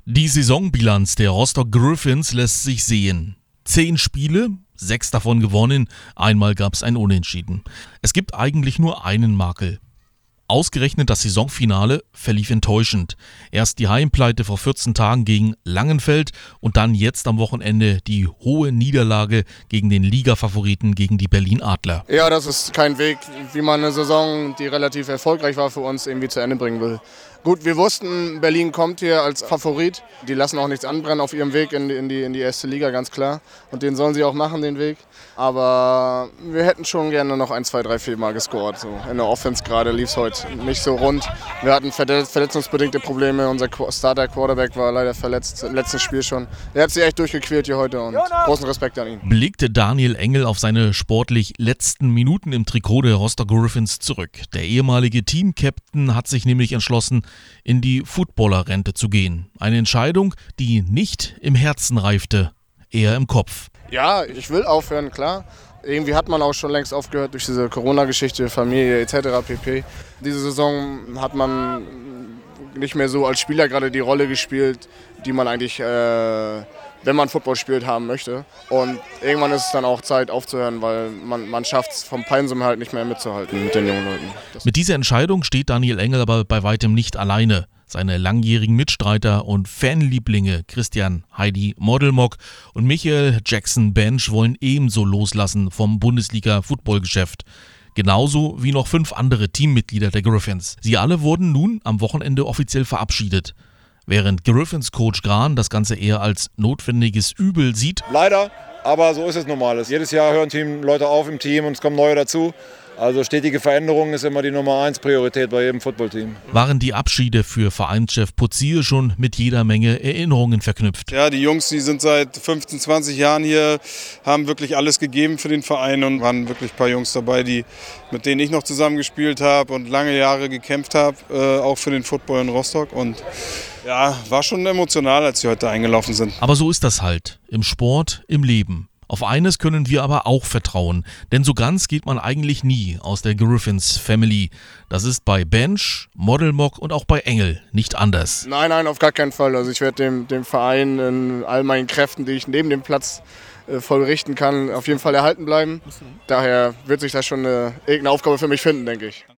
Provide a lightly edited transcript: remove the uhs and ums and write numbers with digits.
Die Saisonbilanz der Rostock Griffins lässt sich sehen. 10 Spiele, 6 davon gewonnen, einmal gab es ein Unentschieden. Es gibt eigentlich nur einen Makel. Ausgerechnet das Saisonfinale verlief enttäuschend. Erst die Heimpleite vor 14 Tagen gegen Langenfeld und dann jetzt am Wochenende die hohe Niederlage gegen den Ligafavoriten gegen die Berlin Adler. Ja, das ist kein Weg, wie man eine Saison, die relativ erfolgreich war für uns, irgendwie zu Ende bringen will. Gut, wir wussten, Berlin kommt hier als Favorit. Die lassen auch nichts anbrennen auf ihrem Weg in die erste Liga, ganz klar. Und den sollen sie auch machen, den Weg. Aber wir hätten schon gerne noch 1, 2, 3, 4 Mal gescored. So. In der Offense gerade lief es heute nicht so rund. Wir hatten verletzungsbedingte Probleme. Unser Starter-Quarterback war leider verletzt, im letzten Spiel schon. Er hat sich echt durchgequält hier heute und großen Respekt an ihn. Blickte Daniel Engel auf seine sportlich letzten Minuten im Trikot der Rostock Griffins zurück. Der ehemalige Team-Captain hat sich nämlich entschlossen, in die Footballer-Rente zu gehen. Eine Entscheidung, die nicht im Herzen reifte, eher im Kopf. Ja, ich will aufhören, klar. Irgendwie hat man auch schon längst aufgehört durch diese Corona-Geschichte, Familie etc. pp. Diese Saison hat man nicht mehr so als Spieler gerade die Rolle gespielt, die man eigentlich, wenn man Football spielt, haben möchte. Und irgendwann ist es dann auch Zeit aufzuhören, weil man schafft es vom Pensum halt nicht mehr mitzuhalten mit den jungen Leuten. Mit dieser Entscheidung steht Daniel Engel aber bei weitem nicht alleine. Seine langjährigen Mitstreiter und Fanlieblinge Christian Heidi Modelmock und Michael Jackson Bench wollen ebenso loslassen vom Bundesliga-Footballgeschäft. Genauso wie noch 5 andere Teammitglieder der Griffins. Sie alle wurden nun am Wochenende offiziell verabschiedet. Während Griffins-Coach Gran das Ganze eher als notwendiges Übel sieht. Leider, aber so ist es normal. Jedes Jahr hören Leute auf im Team und es kommen neue dazu. Also stetige Veränderung ist immer die Nummer 1 Priorität bei jedem Footballteam. Waren die Abschiede für Vereinschef Puzier schon mit jeder Menge Erinnerungen verknüpft. Ja, die Jungs, die sind seit 15, 20 Jahren hier, haben wirklich alles gegeben für den Verein und waren wirklich ein paar Jungs dabei, mit denen ich noch zusammen gespielt habe und lange Jahre gekämpft habe, auch für den Football in Rostock. Und ja, war schon emotional, als sie heute eingelaufen sind. Aber so ist das halt, im Sport, im Leben. Auf eines können wir aber auch vertrauen, denn so ganz geht man eigentlich nie aus der Griffins Family. Das ist bei Bench, Modelmock und auch bei Engel nicht anders. Nein, auf gar keinen Fall. Also ich werde dem Verein in all meinen Kräften, die ich neben dem Platz voll richten kann, auf jeden Fall erhalten bleiben. Daher wird sich da schon irgendeine Aufgabe für mich finden, denke ich.